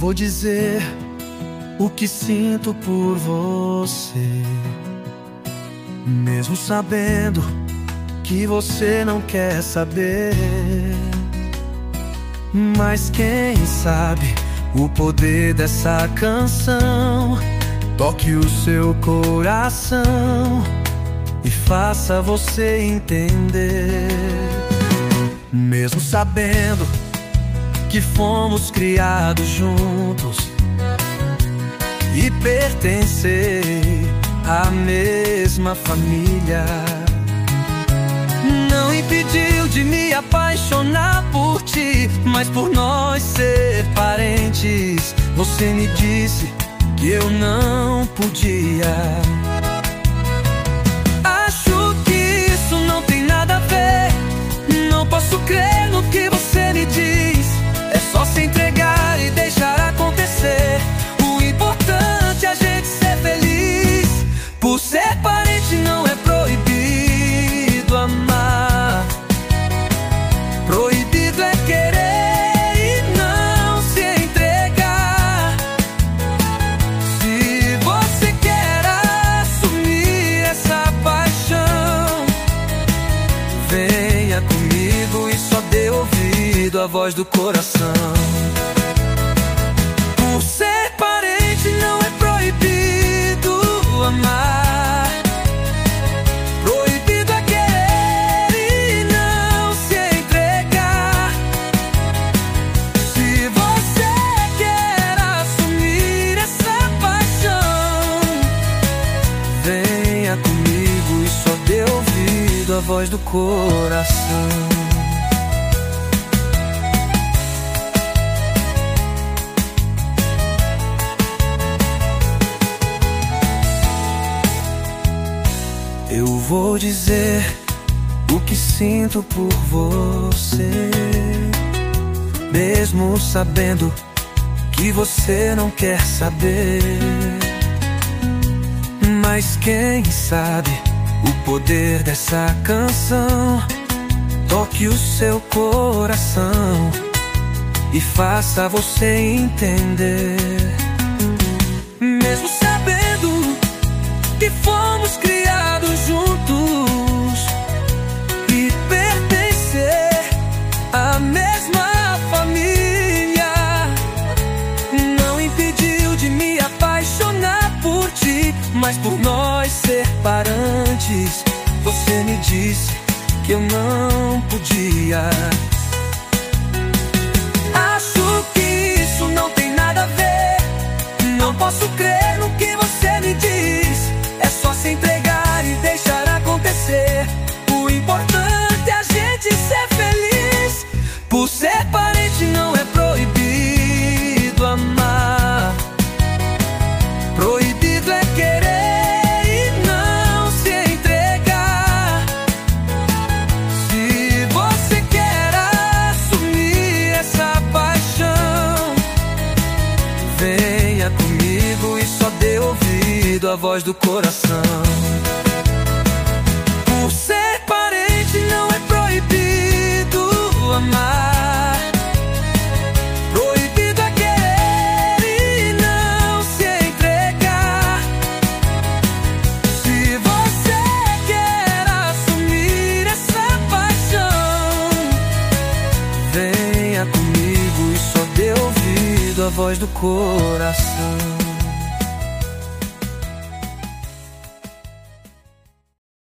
vou dizer o que sinto por você, mesmo sabendo que você não quer saber. Mas quem sabe o poder dessa canção toque o seu coração e faça você entender. Mesmo sabendo que fomos criados juntos e pertencer à mesma família, não impediu de me apaixonar por ti. Mas por nós ser parentes, você me disse que eu não podia. Acho que isso não tem nada a ver. Não posso crer no que você me diz. É só se entregar e deixar acontecer. O importante é a gente ser feliz. Por ser parente não é proibido amar. Proibido é querer e não se entregar. Se você quer assumir essa paixão, venha comigo e só dê ouvido à voz do coração. Por ser parente não é proibido amar. Proibido é querer e não se entregar. Se você quer assumir essa paixão, venha comigo e só dê ouvido à voz do coração. Eu vou dizer o que sinto por você, mesmo sabendo que você não quer saber. Mas quem sabe o poder dessa canção toque o seu coração e faça você entender. Mesmo sabendo que fomos criados juntos e pertencer à mesma família, não impediu de me apaixonar por ti. Mas por nós ser parentes, você me disse que eu não podia. Acho que isso não tem nada a ver. Não posso crer no que você me diz. É só se entregar e deixar acontecer. O importante é a gente ser feliz. Por ser parente não é proibido amar. Proibido é querer e não se entregar. Se você quer assumir essa paixão, venha comigo e só dê ouvido à voz do coração. Por ser parente não é proibido amar. Proibido é querer e não se entregar. Se você quer assumir essa paixão, venha comigo e só dê ouvido à voz do coração.